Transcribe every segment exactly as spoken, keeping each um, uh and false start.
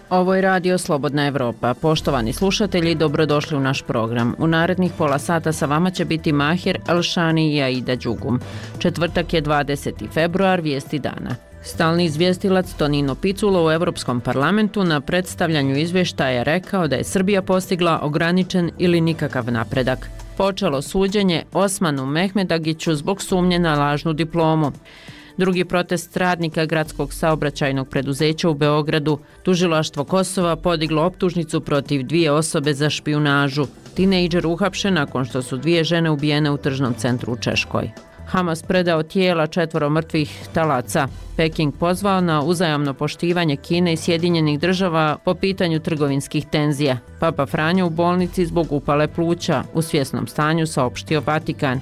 Ovo je Radio Slobodna Evropa. Poštovani slušatelji, dobrodošli u naš program. U narednih pola sata sa vama će biti Mahir Elšani i Aida Đugum. Četvrtak je dvadeseti februar, vijesti dana. Stalni izvjestilac Tonino Picula u Europskom parlamentu na predstavljanju izvještaja rekao da je Srbija postigla ograničen ili nikakav napredak. Počelo suđenje Osmanu Mehmedagiću zbog sumnje na lažnu diplomu. Drugi protest radnika gradskog saobraćajnog preduzeća u Beogradu. Tužilaštvo Kosova podiglo optužnicu protiv dvije osobe za špijunažu. Tinejdžer uhapšen nakon što su dvije žene ubijene u tržnom centru u Češkoj. Hamas predao tijela četvoro mrtvih talaca. Peking pozvao na uzajamno poštivanje Kine i Sjedinjenih država po pitanju trgovinskih tenzija. Papa Franjo u bolnici zbog upale pluća. U svjesnom stanju saopštio Vatikan.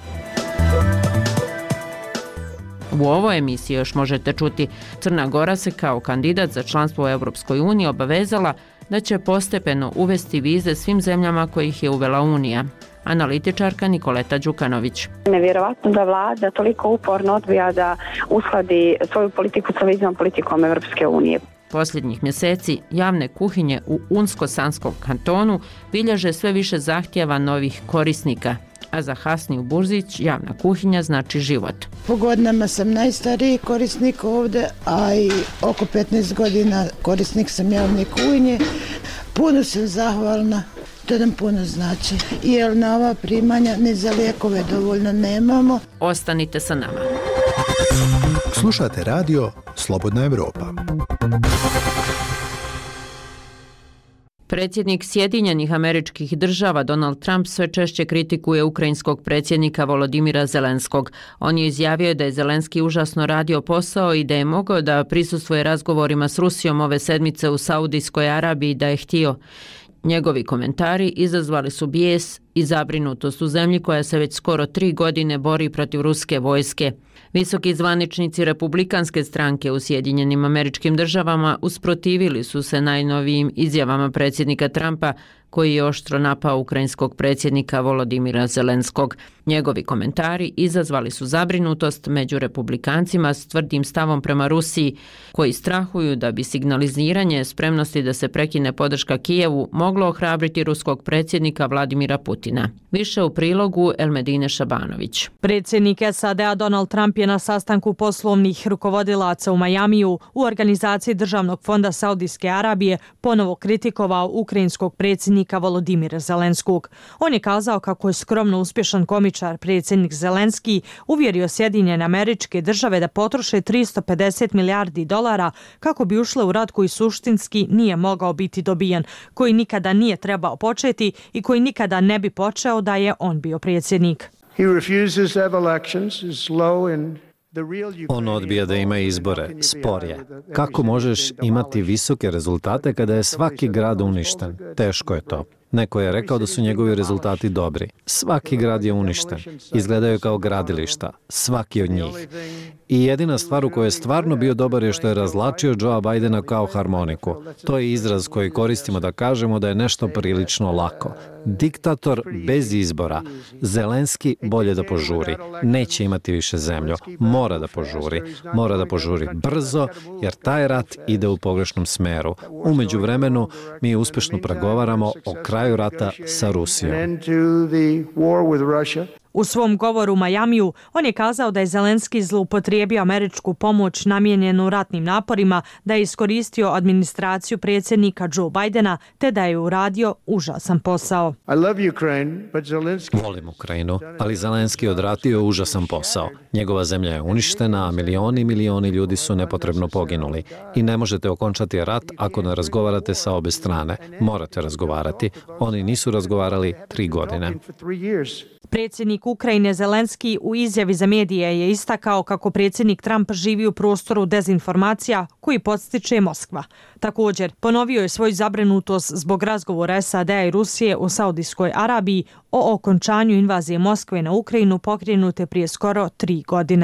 U ovoj emisiji još možete čuti, Crna Gora se kao kandidat za članstvo u Europskoj uniji obavezala da će postepeno uvesti vize svim zemljama kojih je uvela Unija. Analitičarka Nikoleta Đukanović. Nevjerovatno da vlada toliko uporno odbija da uskladi svoju politiku sa viznom politikom Europske unije. Posljednjih mjeseci javne kuhinje u Unsko-Sanskom kantonu bilježe sve više zahtjeva novih korisnika, a za Hasniju Burzić javna kuhinja znači život. Po godinama sam najstariji korisnik ovdje, a i oko petnaest godina korisnik sam javne kuhinje. Puno sam zahvalna, to nam puno znači, jer na ova primanja ni za lijekove dovoljno nemamo. Ostanite sa nama. Slušate radio Slobodna Evropa. Predsjednik Sjedinjenih Američkih Država Donald Trump sve češće kritikuje ukrajinskog predsjednika Volodimira Zelenskog. On je izjavio da je Zelenski užasno radio posao i da je mogao da prisustvuje razgovorima s Rusijom ove sedmice u Saudijskoj Arabiji da je htio. Njegovi komentari izazvali su bijes i zabrinutost u zemlji koja se već skoro tri godine bori protiv ruske vojske. Visoki zvaničnici republikanske stranke u Sjedinjenim Američkim Državama usprotivili su se najnovijim izjavama predsjednika Trumpa, koji je oštro napao ukrajinskog predsjednika Volodimira Zelenskog. Njegovi komentari izazvali su zabrinutost među republikancima s tvrdim stavom prema Rusiji, koji strahuju da bi signaliziranje spremnosti da se prekine podrška Kijevu moglo ohrabriti ruskog predsjednika Vladimira Putina. Više u prilogu Elmedine Šabanović. Predsjednik S A D-a Donald Trump je na sastanku poslovnih rukovodilaca u Majamiju u organizaciji Državnog fonda Saudijske Arabije ponovo kritikovao ukrajinskog predsjednika Volodimira Zelenskog. On je kazao kako je skromno uspješan komičar predsjednik Zelenski uvjerio Sjedinjene Američke Države da potroše tristo pedeset milijardi dolara kako bi ušle u rat koji suštinski nije mogao biti dobijen, koji nikada nije trebao početi i koji nikada ne bi počeo da je on bio predsjednik. On odbija da ima izbore, spor je. Kako možeš imati visoke rezultate kada je svaki grad uništen? Teško je to. Neko je rekao da su njegovi rezultati dobri. Svaki grad je uništen. Izgledaju kao gradilišta. Svaki od njih. I jedina stvar u kojoj je stvarno bio dobar je što je razlačio Joea Bidena kao harmoniku. To je izraz koji koristimo da kažemo da je nešto prilično lako. Diktator bez izbora. Zelenski bolje da požuri. Neće imati više zemlju. Mora da požuri. Mora da požuri brzo, jer taj rat ide u pogrešnom smeru. U međuvremenu mi uspješno pregovaramo o kraju rata sa Rusijom. U svom govoru u Majamiju on je kazao da je Zelenski zloupotrijebio američku pomoć namijenjenu ratnim naporima, da je iskoristio administraciju predsjednika Joe Bidena te da je uradio užasan posao. Volim Ukrajinu, ali Zelenski je odradio užasan posao. Njegova zemlja je uništena, a milioni i milioni ljudi su nepotrebno poginuli. I ne možete okončati rat ako ne razgovarate sa obe strane. Morate razgovarati. Oni nisu razgovarali tri godine. Predsjednik Ukrajine Zelenski u izjavi za medije je istakao kako predsjednik Trump živi u prostoru dezinformacija koji podstiče Moskva. Također, ponovio je svoju zabrinutost zbog razgovora S A D-a i Rusije u Saudijskoj Arabiji o okončanju invazije Moskve na Ukrajinu pokrenute prije skoro tri godine.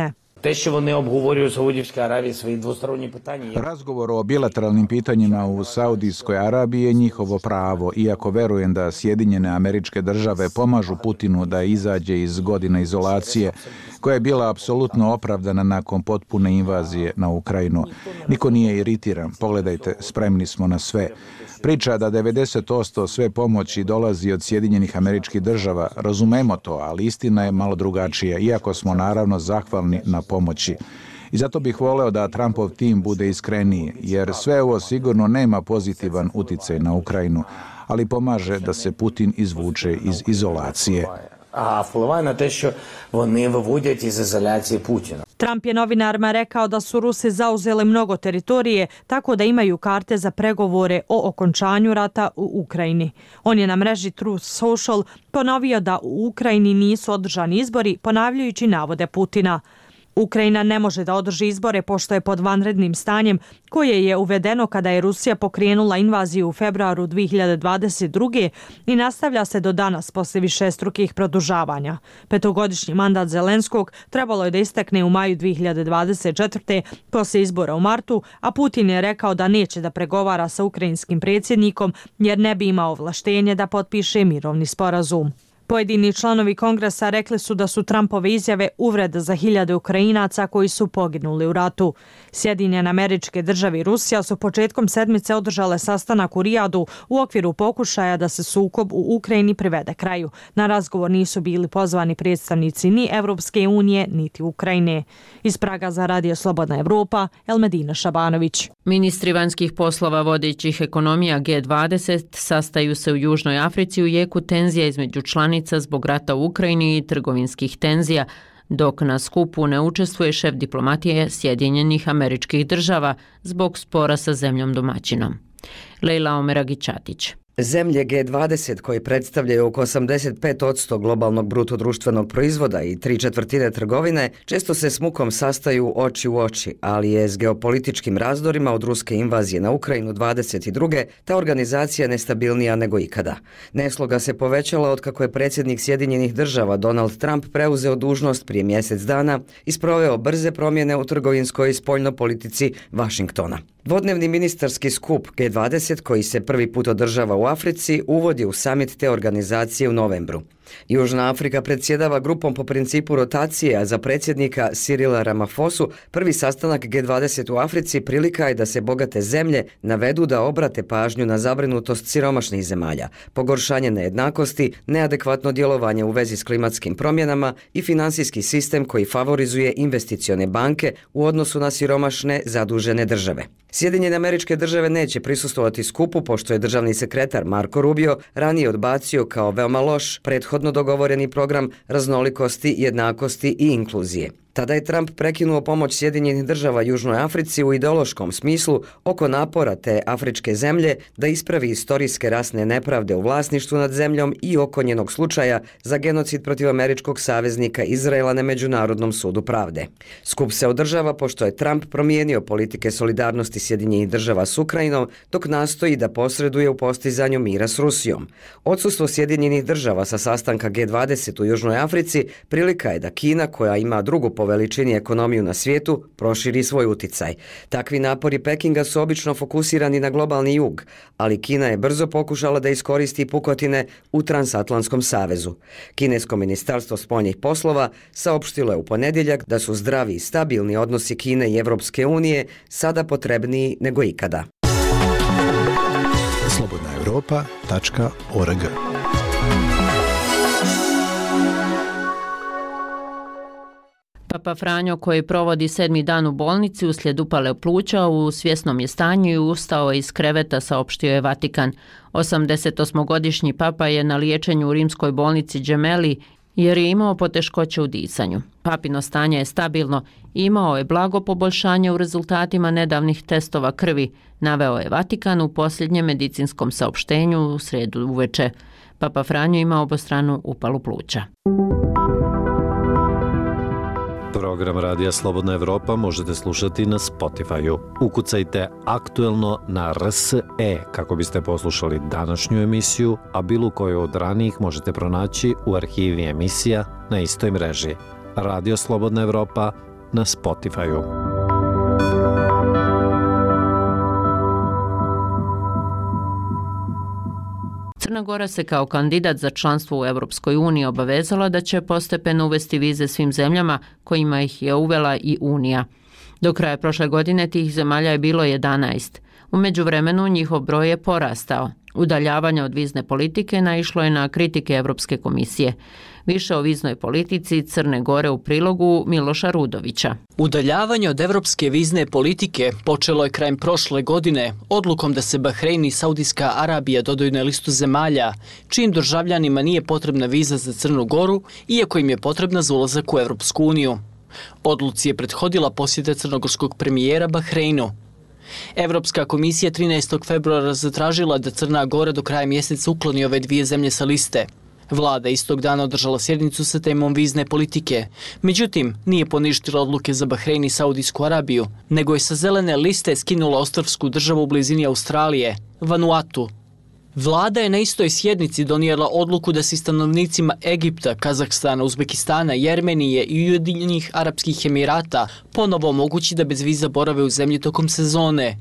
Те, що вони обговорюють в Саудівській Аравії свої двосторонні питання. Razgovor o bilateralnim pitanjima u Saudijskoj Arabiji je njihovo pravo, iako verujem da Sjedinjene Američke Države pomažu Putinu da izađe iz godine izolacije, koja je bila apsolutno opravdana nakon potpune invazije na Ukrajinu. Niko nije iritiran, pogledajte, spremni smo na sve. Priča da devedeset posto sve pomoći dolazi od Sjedinjenih Američkih Država, razumemo to, ali istina je malo drugačija, iako smo naravno zahvalni na pomoći. I zato bih voleo da Trumpov tim bude iskreniji, jer sve ovo sigurno nema pozitivan uticaj na Ukrajinu, ali pomaže da se Putin izvuče iz izolacije. А впливає на те, що вони виводять із ізоляції Путіна. Trump je novinarima rekao da su Rusi zauzeli mnogo teritorije, tako da imaju karte za pregovore o okončanju rata u Ukrajini. On je na mreži Truth Social ponovio da u Ukrajini nisu održani izbori, ponavljajući navode Putina. Ukrajina ne može da održi izbore pošto je pod vanrednim stanjem koje je uvedeno kada je Rusija pokrenula invaziju u februaru dvije hiljade dvadeset druge. i nastavlja se do danas posle višestrukih produžavanja. Petogodišnji mandat Zelenskog trebalo je da istekne u maju dvije hiljade dvadeset četvrte posle izbora u martu, a Putin je rekao da neće da pregovara sa ukrajinskim predsjednikom jer ne bi imao ovlaštenje da potpiše mirovni sporazum. Pojedini članovi kongresa rekli su da su Trumpove izjave uvreda za hiljade Ukrajinaca koji su poginuli u ratu. Sjedinjene Američke Države i Rusija su početkom sedmice održale sastanak u Rijadu u okviru pokušaja da se sukob u Ukrajini privede kraju. Na razgovor nisu bili pozvani predstavnici ni Evropske unije, niti Ukrajine. Iz Praga za Radio Slobodna Evropa, Elmedina Šabanović. Ministri vanjskih poslova vodećih ekonomija G dvadeset sastaju se u Južnoj Africi u jeku tenzija između članica zbog rata u Ukrajini i trgovinskih tenzija, dok na skupu ne učestvuje šef diplomatije Sjedinjenih Američkih Država zbog spora sa zemljom domaćinom. Lejla Omeragić-Čatić. Zemlje G dvadeset, koje predstavljaju oko osamdeset pet posto globalnog bruto društvenog proizvoda i tri četvrtine trgovine, često se s mukom sastaju oči u oči, ali je s geopolitičkim razdorima od ruske invazije na Ukrajinu dvadeset druge ta organizacija nestabilnija nego ikada. Nesloga se povećala od kako je predsjednik Sjedinjenih Država Donald Trump preuzeo dužnost prije mjesec dana i sproveo brze promjene u trgovinskoj i spoljnoj politici Vašingtona. Dvodnevni ministarski skup G dvadeset, koji se prvi put održava u Africi, uvodi u samit te organizacije u novembru. Južna Afrika predsjedava grupom po principu rotacije, a za predsjednika Cyrila Ramafosu prvi sastanak G dvadeset u Africi prilika je da se bogate zemlje navedu da obrate pažnju na zabrinutost siromašnih zemalja, pogoršanje nejednakosti, neadekvatno djelovanje u vezi s klimatskim promjenama i finansijski sistem koji favorizuje investicione banke u odnosu na siromašne zadužene države. Sjedinjene Američke Države neće prisustvovati skupu pošto je državni sekretar Marco Rubio ranije odbacio kao veoma loš prethodno dogovoreni program raznolikosti, jednakosti i inkluzije. Tada je Trump prekinuo pomoć Sjedinjenih Država Južnoj Africi u ideološkom smislu oko napora te afričke zemlje da ispravi istorijske rasne nepravde u vlasništvu nad zemljom i oko njenog slučaja za genocid protiv američkog saveznika Izraela na Međunarodnom sudu pravde. Skup se održava pošto je Trump promijenio politike solidarnosti Sjedinjenih Država s Ukrajinom dok nastoji da posreduje u postizanju mira s Rusijom. Odsustvo Sjedinjenih Država sa sastanka G dvadeset u Južnoj Africi prilika je da Kina, koja ima drugu po veličini ekonomiju na svijetu, proširi svoj uticaj. Takvi napori Pekinga su obično fokusirani na globalni jug, ali Kina je brzo pokušala da iskoristi pukotine u Transatlantskom savezu. Kinesko ministarstvo spoljnih poslova saopštilo je u ponedjeljak da su zdravi i stabilni odnosi Kine i Evropske unije sada potrebniji nego ikada. slobodna europa tačka org. Papa Franjo, koji provodi sedmi dan u bolnici uslijed upale pluća, u svjesnom je stanju i ustao iz kreveta, saopštio je Vatikan. osamdesetosmogodišnji papa je na liječenju u rimskoj bolnici Gemelli jer je imao poteškoće u disanju. Papino stanje je stabilno i imao je blago poboljšanje u rezultatima nedavnih testova krvi, naveo je Vatikan u posljednjem medicinskom saopštenju u srijedu uveče. Papa Franjo ima obostranu upalu pluća. Program Radija Slobodna Evropa možete slušati na Spotify-u. Ukucajte aktuelno na R S E kako biste poslušali današnju emisiju, a bilo koju od ranijih možete pronaći u arhivi emisija na istoj mreži. Radio Slobodna Evropa, na Spotify-u. Crna Gora se kao kandidat za članstvo u Europskoj uniji obavezala da će postepeno uvesti vize svim zemljama kojima ih je uvela i Unija. Do kraja prošle godine tih zemalja je bilo jedanaest. U međuvremenu njihov broj je porastao. Udaljavanje od vizne politike naišlo je na kritike Europske komisije. Više o viznoj politici Crne Gore u prilogu Miloša Rudovića. Udaljavanje od evropske vizne politike počelo je krajem prošle godine odlukom da se Bahrein i Saudijska Arabija dodaju na listu zemalja čijim državljanima nije potrebna viza za Crnu Goru, iako im je potrebna za ulazak u Evropsku uniju. Odluci je prethodila posjeta crnogorskog premijera Bahreinu. Evropska komisija trinaestog februara zatražila da Crna Gora do kraja mjeseca ukloni ove dvije zemlje sa liste. Vlada istog dana održala sjednicu sa temom vizne politike. Međutim, nije poništila odluke za Bahrein i Saudijsku Arabiju, nego je sa zelene liste skinula ostrvsku državu u blizini Australije, Vanuatu. Vlada je na istoj sjednici donijela odluku da se stanovnicima Egipta, Kazahstana, Uzbekistana, Jermenije i Ujedinjenih Arapskih Emirata ponovo omogući da bez viza borave u zemlji tokom sezone.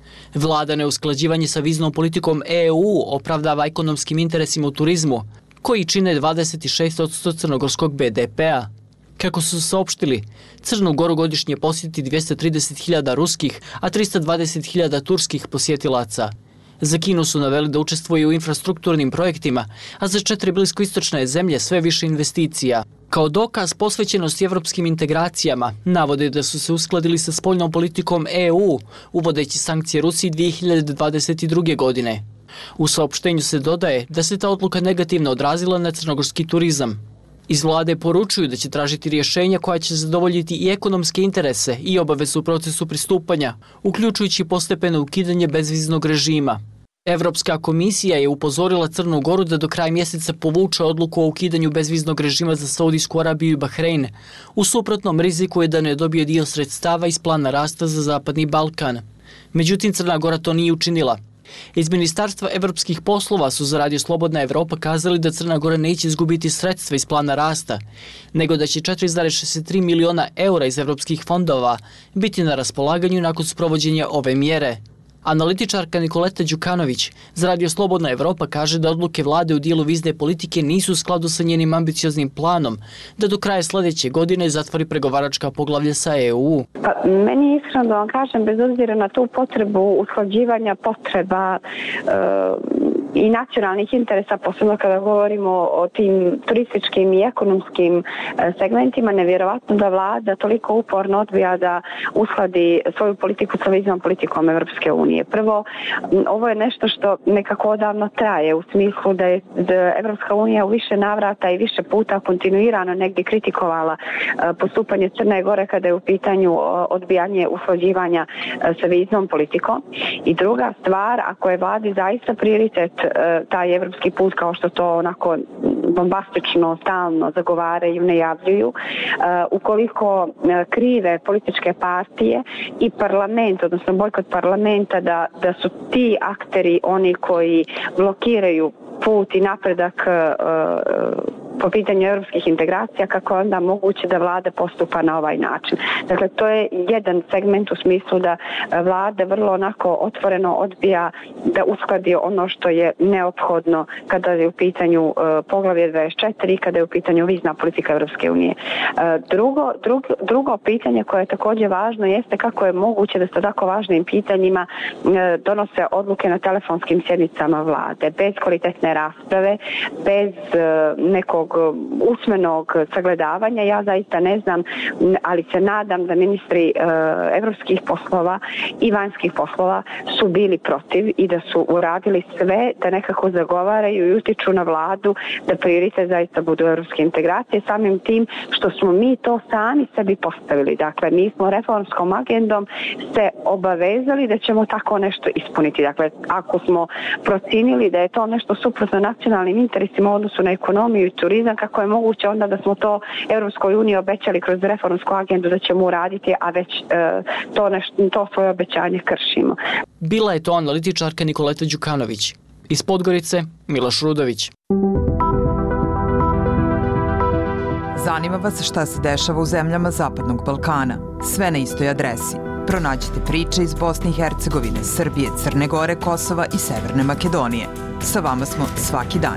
Vlada neusklađivanje sa viznom politikom E U opravdava ekonomskim interesima u turizmu, koji čine dvadeset šest posto crnogorskog B D P-a. Kako su saopštili, Crnu Goru godišnje posjeti dvjesto trideset hiljada ruskih, a tristo dvadeset hiljada turskih posjetilaca. Za Kinu su naveli da učestvuje u infrastrukturnim projektima, a za četiri bliskoistočne zemlje sve više investicija. Kao dokaz posvećenosti evropskim integracijama, navode da su se uskladili sa spoljnom politikom E U, uvodeći sankcije Rusiji dvije hiljade dvadeset druge. godine. U saopštenju se dodaje da se ta odluka negativno odrazila na crnogorski turizam. Iz vlade poručuju da će tražiti rješenja koja će zadovoljiti i ekonomske interese i obavezu u procesu pristupanja, uključujući postepeno ukidanje bezviznog režima. Evropska komisija je upozorila Crnu Goru da do kraja mjeseca povuče odluku o ukidanju bezviznog režima za Saudijsku Arabiju i Bahrein. U suprotnom riziku je da ne dobije dio sredstava iz plana rasta za Zapadni Balkan. Međutim, Crna Gora to nije učinila. Iz Ministarstva evropskih poslova su za Radio Slobodna Evropa kazali da Crna Gora neće izgubiti sredstva iz plana rasta, nego da će četiri zarez šezdeset tri miliona eura iz evropskih fondova biti na raspolaganju nakon sprovođenja ove mjere. Analitičarka Nikoleta Đukanović za Radio Slobodna Evropa kaže da odluke vlade u dijelu vizne politike nisu u skladu sa njenim ambicioznim planom da do kraja sljedeće godine zatvori pregovaračka poglavlja sa E U. Pa, meni je iskreno da vam kažem, bez obzira na tu potrebu usklađivanja potreba e, i nacionalnih interesa, posebno kada govorimo o tim turističkim i ekonomskim segmentima, nevjerovatno da vlada toliko uporno odbija da uskladi svoju politiku sa viznom politikom Evropske unije. Prvo, ovo je nešto što nekako odavno traje, u smislu da je da Evropska unija u više navrata i više puta kontinuirano negdje kritikovala postupanje Crne Gore kada je u pitanju odbijanje usklađivanja sa viznom politikom. I druga stvar, ako je vladi zaista prioritet taj evropski put, kao što to onako bombastično, stalno zagovaraju i najavljuju, ukoliko krive političke partije i parlament, odnosno bojkot parlamenta, da, da su ti akteri oni koji blokiraju put i napredak po pitanju europskih integracija, kako je onda moguće da vlada postupa na ovaj način. Dakle, to je jedan segment u smislu da vlada vrlo onako otvoreno odbija da uskladi ono što je neophodno kada je u pitanju uh, poglavlje dvadeset četiri, kada je u pitanju vizna politika Europske unije. Uh, drugo, drugo, drugo pitanje koje je također važno jeste kako je moguće da se tako važnim pitanjima uh, donose odluke na telefonskim sjednicama vlade, bez kvalitetne rasprave, bez uh, nekog usmenog sagledavanja. Ja zaista ne znam, ali se nadam da ministri uh, evropskih poslova i vanjskih poslova su bili protiv i da su uradili sve da nekako zagovaraju i utiču na vladu da prioritet zaista budu evropske integracije, samim tim što smo mi to sami sebi postavili. Dakle, mi smo reformskom agendom se obavezali da ćemo tako nešto ispuniti. Dakle, ako smo procinili da je to nešto suprotno nacionalnim interesima u odnosu na ekonomiju i turizam, kako je moguće onda da smo to Europskoj uniji obećali kroz reformsku agendu da ćemo uraditi, a već e, to, nešto, to svoje obećanje kršimo. Bila je to analitičarka Nikoleta Đukanović. Iz Podgorice, Miloš Rudović. Zanima vas šta se dešava u zemljama Zapadnog Balkana. Sve na istoj adresi. Pronađite priče iz Bosne i Hercegovine, Srbije, Crne Gore, Kosova i Severne Makedonije. Sa vama smo svaki dan.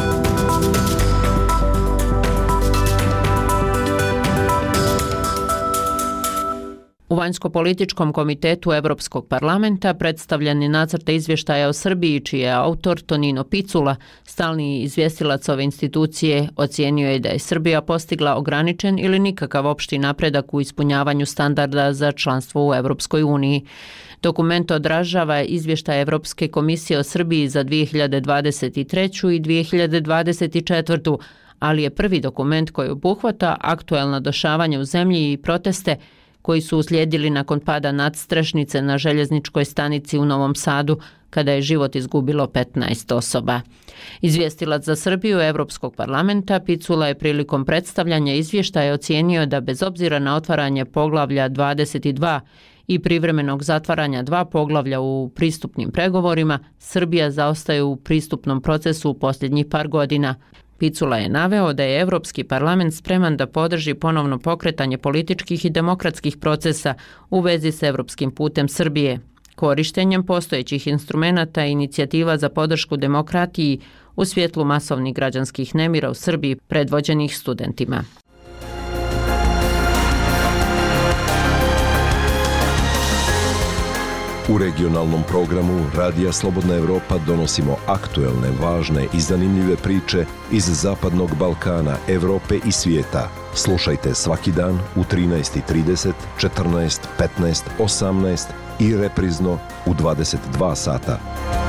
U Vanjsko-političkom komitetu Evropskog parlamenta predstavljen je nacrt izvještaja o Srbiji, čiji je autor Tonino Picula. Stalni izvjestilac ove institucije ocijenio je da je Srbija postigla ograničen ili nikakav opšti napredak u ispunjavanju standarda za članstvo u Evropskoj uniji. Dokument odražava izvještaj Evropske komisije o Srbiji za dvije hiljade dvadeset treću. i dvije hiljade dvadeset četvrtu. ali je prvi dokument koji obuhvata aktuelna dešavanja u zemlji i proteste koji su uslijedili nakon pada nadstrešnice na željezničkoj stanici u Novom Sadu, kada je život izgubilo petnaest osoba. Izvjestilac za Srbiju Evropskog parlamenta Picula je prilikom predstavljanja izvještaja ocijenio da bez obzira na otvaranje poglavlja dvadeset dva i privremenog zatvaranja dva poglavlja u pristupnim pregovorima, Srbija zaostaje u pristupnom procesu u posljednjih par godina. Picula je naveo da je Evropski parlament spreman da podrži ponovno pokretanje političkih i demokratskih procesa u vezi s evropskim putem Srbije, korištenjem postojećih instrumenata i inicijativa za podršku demokratiji u svjetlu masovnih građanskih nemira u Srbiji predvođenih studentima. U regionalnom programu Radija Slobodna Evropa donosimo aktuelne, važne i zanimljive priče iz Zapadnog Balkana, Evrope i svijeta. Slušajte svaki dan u trinaest i trideset, četrnaest, petnaest, osamnaest i reprizno u dvadeset dva sata.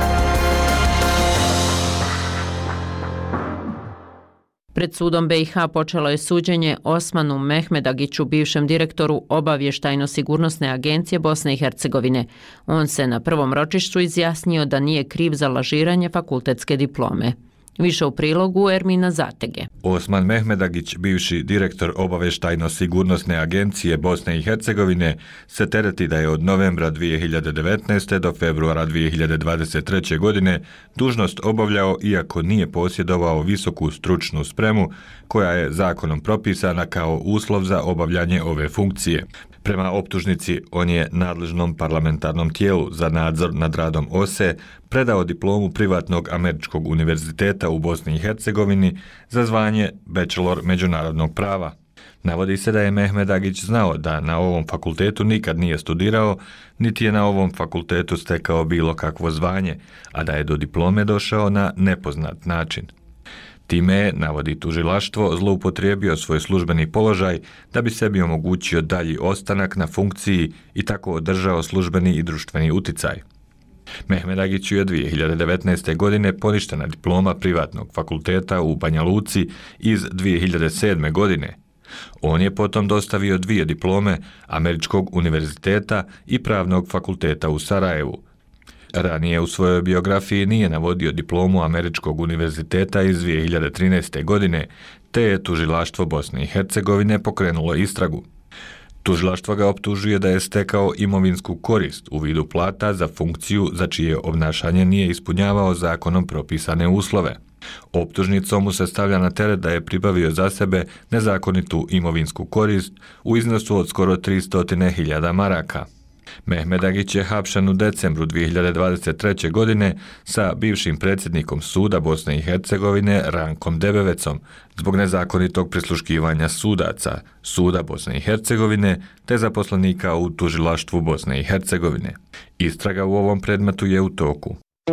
Pred sudom be i ha počelo je suđenje Osmanu Mehmedagiću, bivšem direktoru Obavještajno-sigurnosne agencije Bosne i Hercegovine. On se na prvom ročištu izjasnio da nije kriv za lažiranje fakultetske diplome. Više u prilogu Ermina Zatege. Osman Mehmedagić, bivši direktor Obavještajno-sigurnosne agencije Bosne i Hercegovine, se tereti da je od novembra dvije hiljade devetnaeste. do februara dvije hiljade dvadeset treće. godine dužnost obavljao iako nije posjedovao visoku stručnu spremu koja je zakonom propisana kao uslov za obavljanje ove funkcije. Prema optužnici, on je nadležnom parlamentarnom tijelu za nadzor nad radom O S E predao diplomu privatnog američkog univerziteta u Bosni i Hercegovini za zvanje bachelor međunarodnog prava. Navodi se da je Mehmedagić znao da na ovom fakultetu nikad nije studirao, niti je na ovom fakultetu stekao bilo kakvo zvanje, a da je do diplome došao na nepoznat način. Time je, navodi tužilaštvo, zloupotrijebio svoj službeni položaj da bi sebi omogućio dalji ostanak na funkciji i tako održao službeni i društveni uticaj. Mehmedagiću je dvije hiljade devetnaeste. godine poništena diploma privatnog fakulteta u Banja Luci iz dvije hiljade sedme. godine. On je potom dostavio dvije diplome Američkog univerziteta i Pravnog fakulteta u Sarajevu. Ranije u svojoj biografiji nije navodio diplomu Američkog univerziteta iz dvije hiljade trinaeste. godine, te je tužilaštvo Bosne i Hercegovine pokrenulo istragu. Tužilaštvo ga optužuje da je stekao imovinsku korist u vidu plata za funkciju za čije obnašanje nije ispunjavao zakonom propisane uslove. Optužnicom mu se stavlja na teret da je pribavio za sebe nezakonitu imovinsku korist u iznosu od skoro tristo hiljada maraka. Mehmedagić je hapšen u decembru dvije hiljade dvadeset treće. godine sa bivšim predsjednikom suda Bosne i Hercegovine Rankom Debevecom zbog nezakonitog prisluškivanja sudaca suda Bosne i Hercegovine te zaposlenika u tužilaštvu Bosne i Hercegovine. Istraga u ovom predmetu je u toku.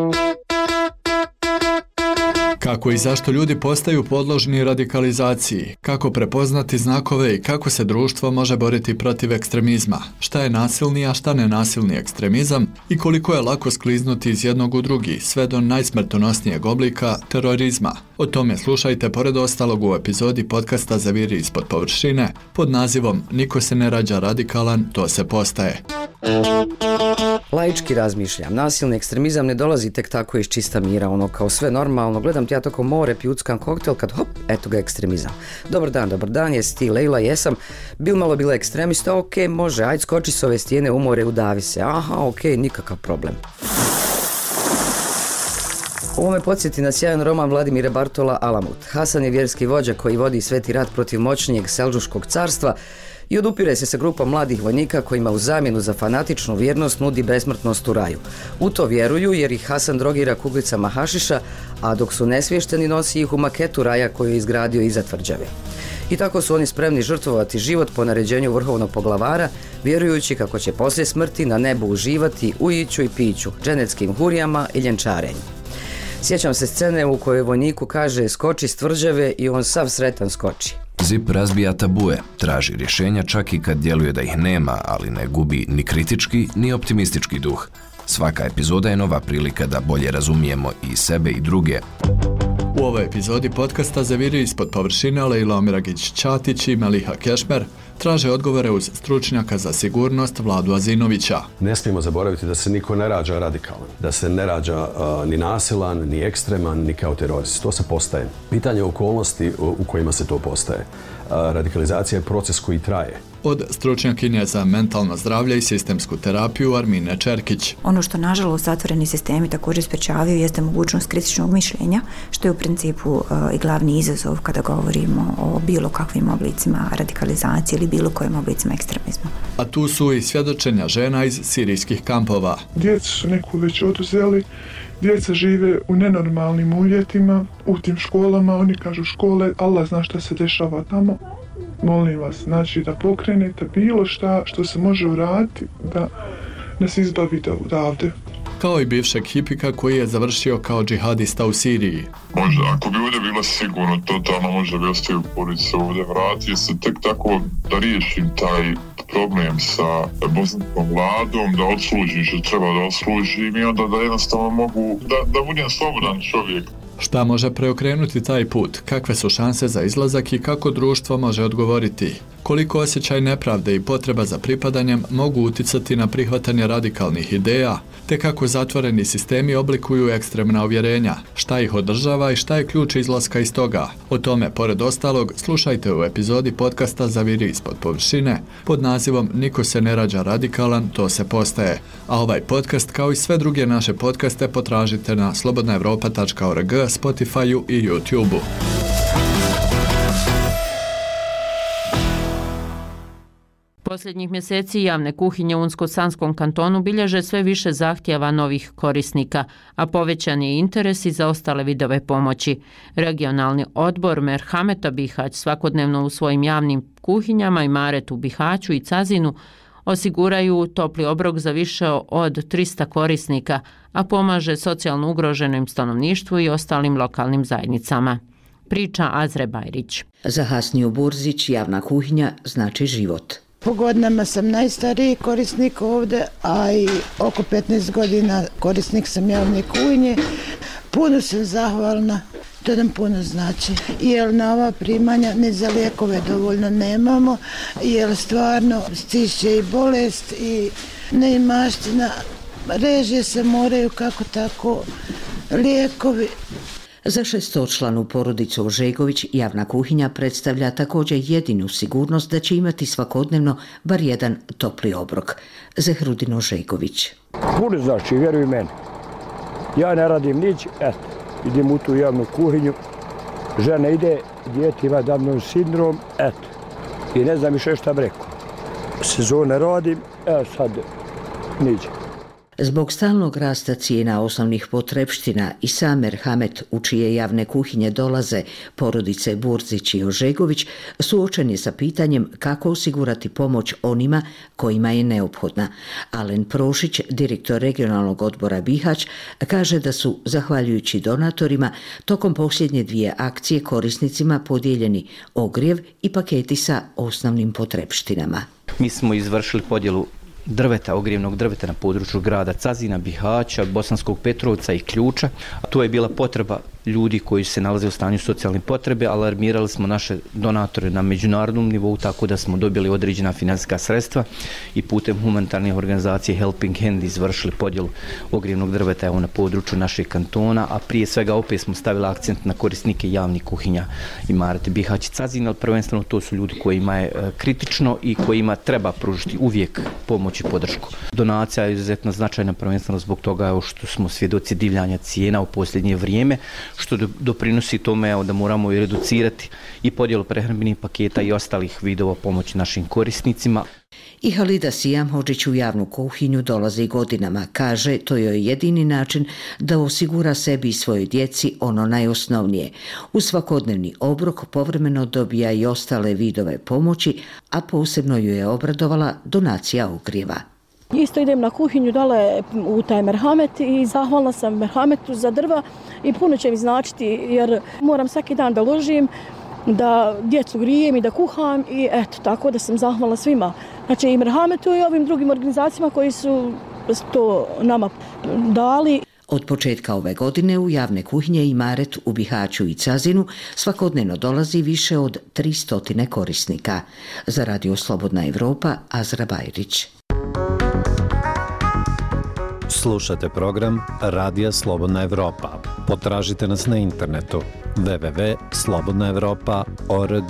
Kako i zašto ljudi postaju podložni radikalizaciji, kako prepoznati znakove i kako se društvo može boriti protiv ekstremizma, šta je nasilni, a šta nenasilni ekstremizam i koliko je lako skliznuti iz jednog u drugi, sve do najsmrtonosnijeg oblika terorizma. O tome slušajte pored ostalog u epizodi podcasta Zaviri ispod površine pod nazivom Niko se ne rađa radikalan, to se postaje. Laički razmišljam, nasilni ekstremizam ne dolazi tek tako iz čista mira, ono kao sve normalno, gledam ti ja toko more, pijuckam koktel, kad hop, eto ga ekstremizam. Dobar dan, dobar dan, jesi ti Lejla, jesam, bil malo bila ekstremista, ok, može, ajde skoči s ove stijene u more, udavi se, aha, ok, nikakav problem. Ovo me podsjeti na sjajan roman Vladimira Bartola Alamut. Hasan je vjerski vođa koji vodi sveti rat protiv moćnijeg Selđuškog carstva i odupire se sa grupom mladih vojnika kojima u zamjenu za fanatičnu vjernost nudi besmrtnost u raju. U to vjeruju jer ih Hasan drogira kuglicama hašiša, a dok su nesvješteni nosi ih u maketu raja koju je izgradio iza tvrđave. I tako su oni spremni žrtvovati život po naređenju vrhovnog poglavara, vjerujući kako će poslije smrti na nebu uživati u iću i piću, dženeckim hurijama i ljenčarenju. Sjećam se scene u kojoj vojniku kaže skoči s tvrđave i on sav sretan skoči. Zip razbija tabue, traži rješenja čak i kad djeluje da ih nema, ali ne gubi ni kritički ni optimistički duh. Svaka epizoda je nova prilika da bolje razumijemo i sebe i druge. U ovoj epizodi podcasta Zaviri ispod površine Lejla Omiragić-Ćatić i Meliha Kešmer traže odgovore uz stručnjaka za sigurnost Vladu Azinovića. Ne smijemo zaboraviti da se niko ne rađa radikalan, da se ne rađa uh, ni nasilan, ni ekstreman, ni kao terorist. To se postaje. Pitanje okolnosti u, u kojima se to postaje. Uh, radikalizacija je proces koji traje. Od stručnjakinje za mentalno zdravlje i sistemsku terapiju Armine Čerkić. Ono što nažalost zatvoreni sistemi također sprečavaju jeste mogućnost kritičnog mišljenja, što je u principu uh, i glavni izazov kada govorimo o bilo kakvim oblicima radikalizacije ili bilo kojim oblicima ekstremizma. A tu su i svjedočenja žena iz sirijskih kampova. Djecu su neku već oduzeli, djeca žive u nenormalnim uvjetima, u tim školama, oni kažu škole, Allah zna šta se dešava tamo. Molim vas, znači da pokrenete bilo šta što se može uraditi da nas izbavite odavde. Kao i bivšeg hipika koji je završio kao džihadista u Siriji. Možda, ako bi ovdje bilo sigurno, totalno možda bi ostavio porodicu ovdje, vratio se tek tako da riješim taj problem sa bosanskom vladom, da odslužim što treba da odslužim i onda da jednostavno mogu, da, da budem slobodan čovjek. Šta može preokrenuti taj put? Kakve su šanse za izlazak i kako društvo može odgovoriti? Koliko osjećaj nepravde i potreba za pripadanjem mogu uticati na prihvatanje radikalnih ideja, te kako zatvoreni sistemi oblikuju ekstremna uvjerenja, šta ih održava i šta je ključ izlaska iz toga. O tome, pored ostalog, slušajte u epizodi podcasta Zaviri ispod površine pod nazivom Niko se ne rađa radikalan, to se postaje. A ovaj podcast, kao i sve druge naše podcaste, potražite na slobodna evropa tačka org, Spotify-u i YouTube-u. Posljednjih mjeseci javne kuhinje u Unsko-Sanskom kantonu bilježe sve više zahtjeva novih korisnika, a povećan je interes i za ostale vidove pomoći. Regionalni odbor Merhameta Bihać svakodnevno u svojim javnim kuhinjama i Maret u Bihaću i Cazinu osiguraju topli obrok za više od trista korisnika, a pomaže socijalno ugroženim stanovništvu i ostalim lokalnim zajednicama. Priča Azre Bajrić. Za Hasniju Burzić javna kuhinja znači život. Po godinama sam najstariji korisnik ovdje, a i oko petnaest godina korisnik sam javne kuhinje. Puno sam zahvalna, to nam puno znači, jer na ova primanja ni za lijekove dovoljno nemamo, jer stvarno stiže i bolest i neimaština, režije se moraju kako tako, lijekovi. Za šestočlanu porodicu Ožegović javna kuhinja predstavlja također jedinu sigurnost da će imati svakodnevno bar jedan topli obrok. Zehrudin Ožegović. Puno znači, vjeruj meni. Ja ne radim nić, eto, idem u tu javnu kuhinju, žena ide, dijete ima Downov sindrom, eto, i ne znam više šta bi rekao. Sezone radim, evo sad niđe. Zbog stalnog rasta cijena osnovnih potrepština i sam Merhamet, u čije javne kuhinje dolaze porodice Burzić i Ožegović, suočen je sa pitanjem kako osigurati pomoć onima kojima je neophodna. Alen Prošić, direktor regionalnog odbora Bihać, kaže da su, zahvaljujući donatorima, tokom posljednje dvije akcije korisnicima podijeljeni ogrijev i paketi sa osnovnim potrepštinama. Mi smo izvršili podjelu drveta, ogrijevnog drveta na području grada Cazina, Bihaća, Bosanskog Petrovca i Ključa. Tu je bila potreba ljudi koji se nalaze u stanju socijalne potrebe. Alarmirali smo naše donatore na međunarodnom nivou tako da smo dobili određena financijska sredstva i putem humanitarnih organizacije Helping Hand izvršili podjelu ogrjevnog drveta evo na području našeg kantona, a prije svega opet smo stavili akcent na korisnike javnih kuhinja Imarete, Bihać i Cazin, ali prvenstveno to su ljudi kojima je kritično i kojima treba pružiti uvijek pomoć i podršku. Donacija je izuzetno značajna prvenstveno zbog toga što smo svjedoci divljanja cijena u posljednje vrijeme, što doprinosi tome evo, da moramo i reducirati i podjelu prehrambenih paketa i ostalih vidova pomoći našim korisnicima. I Halida Sijamhodžić u javnu kuhinju dolazi godinama. Kaže, to je jedini način da osigura sebi i svojoj djeci ono najosnovnije. U svakodnevni obrok povremeno dobija i ostale vidove pomoći, a posebno ju je obradovala donacija ogrijeva. Isto idem na kuhinju dole u taj merhamet i zahvalna sam merhametu za drva i puno će mi značiti jer moram svaki dan da ložim, da djecu grijem i da kuham i eto, tako da sam zahvalna svima. Znači i merhametu i ovim drugim organizacijama koji su to nama dali. Od početka ove godine u javne kuhinje Imaret u Bihaću i Cazinu svakodnevno dolazi više od tristo korisnika. Za Radio Slobodna Evropa, Azra Bajrić. Slušate program Radija Slobodna Evropa. Potražite nas na internetu w w w tačka slobodna evropa tačka org.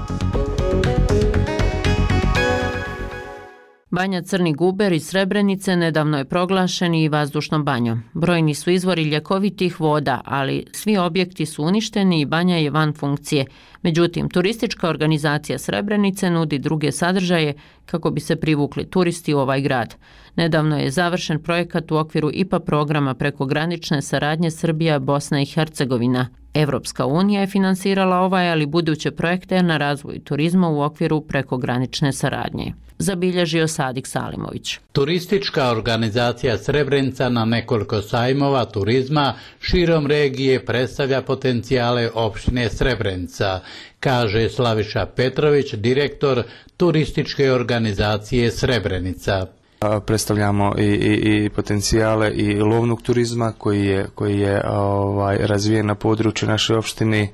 Banja Crni Guber iz Srebrenice nedavno je proglašen i vazdušnom banjom. Brojni su izvori ljekovitih voda, ali svi objekti su uništeni i banja je van funkcije. Međutim, turistička organizacija Srebrenice nudi druge sadržaje kako bi se privukli turisti u ovaj grad. Nedavno je završen projekat u okviru I P A programa prekogranične saradnje Srbija, Bosna i Hercegovina. Evropska unija je finansirala ovaj, ali buduće projekte na razvoju turizma u okviru prekogranične saradnje. Zabilježio Sadik Salimović. Turistička organizacija Srebrenica na nekoliko sajmova turizma širom regije predstavlja potencijale opštine Srebrenica, kaže Slaviša Petrović, direktor turističke organizacije Srebrenica. Predstavljamo i, i, i potencijale i lovnog turizma koji je, koji je ovaj, razvijen na području naše opštine.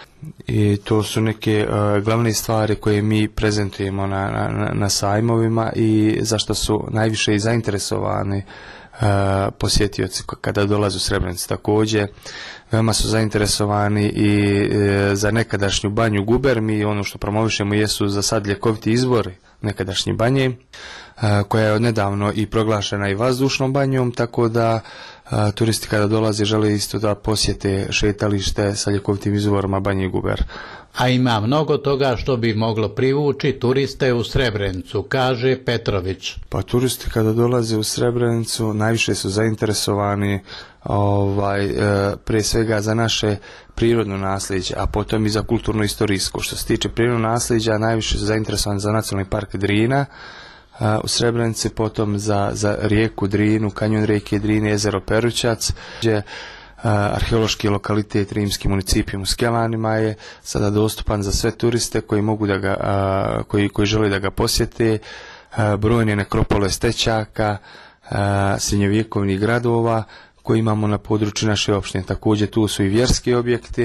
I to su neke uh, glavne stvari koje mi prezentujemo na, na, na sajmovima i zašto su najviše i zainteresovani uh, posjetioci kada dolaze u Srebrenicu. Također, veoma su zainteresovani i uh, za nekadašnju banju Guber. Mi ono što promovišemo jesu za sad ljekoviti izvori nekadašnje banje, uh, koja je odnedavno i proglašena i vazdušnom banjom, tako da A, turisti kada dolaze žele isto da posjete šetalište sa ljekovitim izvorima Banje Guber. A ima mnogo toga što bi moglo privući turiste u Srebrenicu, kaže Petrović. Pa turisti kada dolaze u Srebrenicu najviše su zainteresovani ovaj, e, prije svega za naše prirodno nasljeđe, a potom i za kulturno-istorijsko. Što se tiče prirodno nasljeđa, najviše su zainteresovani za nacionalni park Drina u Srebrenici, potom za, za rijeku Drinu, kanjon rijeke Drine, jezero Perućac, gdje arheološki lokalitet rimski municipijum u Skelanima je sada dostupan za sve turiste koji mogu da ga, koji, koji žele da ga posjete, brojne nekropole stečaka, srednjovjekovnih gradova koji imamo na području naše opštine. Također tu su i vjerski objekti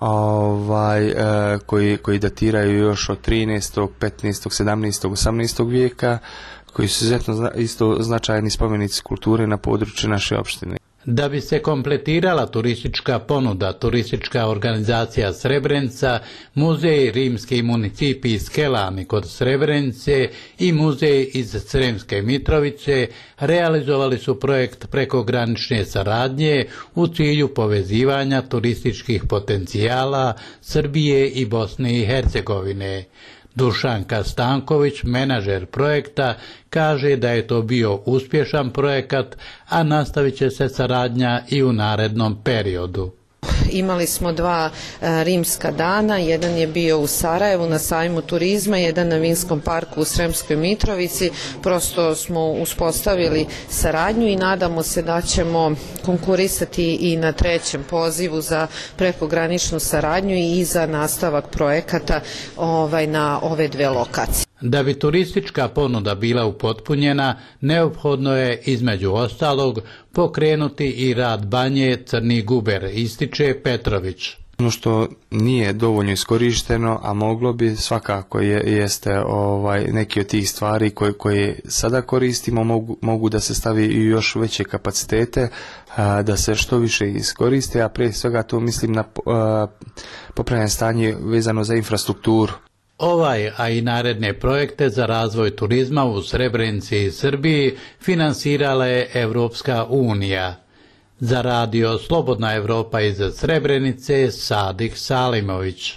ovaj, e, koji, koji datiraju još od trinaestog, petnaestog, sedamnaestog, osamnaestog vijeka, koji su izuzetno isto značajni spomenici kulture na području naše opštine. Da bi se kompletirala turistička ponuda, turistička organizacija Srebrenica, muzej rimski municipij Skelani kod Srebrenice i muzej iz Sremske Mitrovice realizovali su projekt prekogranične saradnje u cilju povezivanja turističkih potencijala Srbije i Bosne i Hercegovine. Dušanka Stanković, menadžer projekta, kaže da je to bio uspješan projekat, a nastavit će se saradnja i u narednom periodu. Imali smo dva e, rimska dana, jedan je bio u Sarajevu na sajmu turizma, jedan na Vinskom parku u Sremskoj Mitrovici. Prosto smo uspostavili saradnju i nadamo se da ćemo konkurisati i na trećem pozivu za prekograničnu saradnju i za nastavak projekata ovaj, na ove dve lokacije. Da bi turistička ponuda bila upotpunjena, neophodno je, između ostalog, pokrenuti i rad banje Crni Guber, ističe Petrović. Ono što nije dovoljno iskorišteno, a moglo bi, svakako je, jeste ovaj, neki od tih stvari koje, koje sada koristimo, mogu, mogu da se stavi i još veće kapacitete, a, da se što više iskoriste, a prije svega to mislim na popravljanje stanje vezano za infrastrukturu. Ovaj, a i naredne projekte za razvoj turizma u Srebrenici i Srbiji finansirala je Evropska unija. Za radio Slobodna Evropa iz Srebrenice, Sadik Salimović.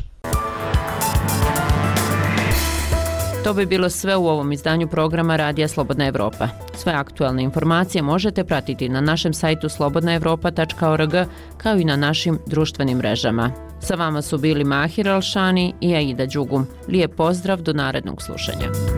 To bi bilo sve u ovom izdanju programa Radija Slobodna Evropa. Sve aktualne informacije možete pratiti na našem sajtu slobodna evropa tačka org kao i na našim društvenim mrežama. Sa vama su bili Mahir Alšani i Aida Đugum. Lijep pozdrav, do narednog slušanja.